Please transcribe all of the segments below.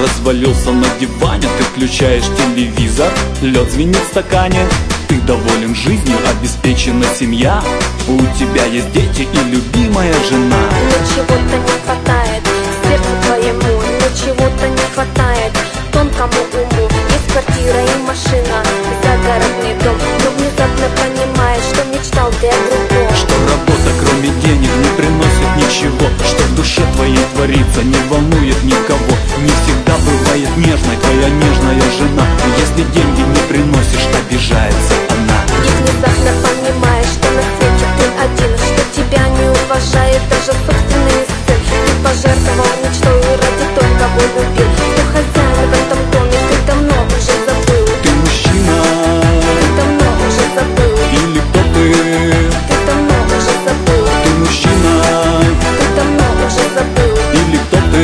развалился на диване. Ты включаешь телевизор, лед звенит в стакане. Ты доволен жизнью, обеспечена семья. У тебя есть дети и любимая жена. Но чего-то не хватает сердцу твоему, но чего-то не хватает тонкому уму. Есть квартира и машина, и загородный дом, но внезапно понимаешь, что мечтал ты о другом. Что работа кроме денег не приносит ничего, что в душе твоей творится, не волнует никого. Не всегда бывает нежной твоя нежная жена, но если деньги не приносишь, обижается она. И внезапно понимаешь, что на свете ты один, что тебя не уважает даже собственный сын. Ты пожертвовал мечтой ради той, кого любил. Кто хозяин в этом доме, ты давно уже забыл. Ты мужчина, ты давно уже забыл. или кто ты? Ты давно уже забыл. Ты мужчина, ты давно уже забыл. или кто ты?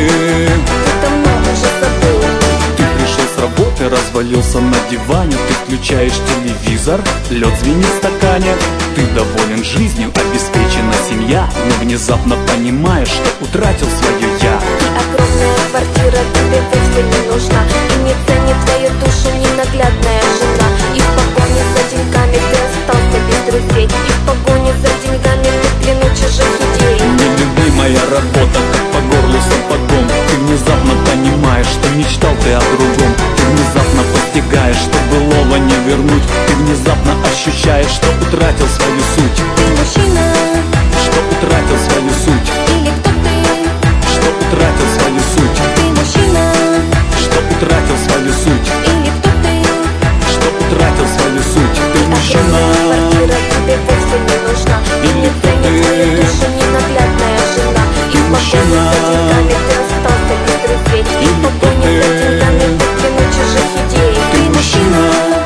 Ты давно уже забыл. Ты пришел с работы, развалился на диване. Ты включаешь телевизор, лед звенит в стакане. Ты доволен жизнью, обеспечена семья, но внезапно понимаешь, что утратил свое я. И огромная квартира тебе вовсе не нужна, и не ценит твою душу ненаглядная жена. И в погоне за деньгами ты остался без друзей, и в погоне за деньгами ты в плену чужих идей. Нелюбимая работа, как по горлу сапогом. Ты внезапно понимаешь, что мечтал ты о другом. Ты внезапно постигаешь, что былого не вернуть. Ты внезапно ощущаешь, что утратил свою суть. Ты мужчина, что утратил свою суть. или кто ты? Что утратил свою суть. Ты мужчина, что утратил свою суть. или кто ты? Что утратил свою суть. Ты И мужчина, огромная квартира тебе вовсе не нужна, и не ценит твою душу ненаглядная жена. И в погоне за деньгами ты остался без друзей, и в погоне за деньгами ты в плену чужих идей. Ты мужчина.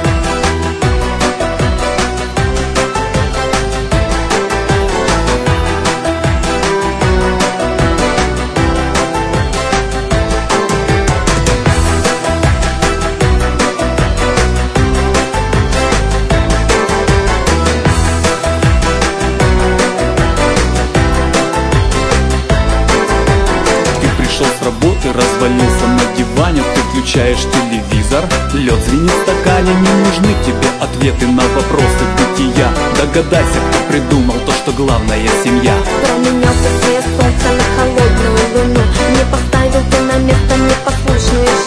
Работы, развалился на диване. Ты включаешь телевизор, лед звенит в стакане. Не нужны тебе ответы на вопросы бытия. Догадайся, кто придумал то, что главное семья. Променял ты свое солнце на холодную луну, не поставил ты на место непослушную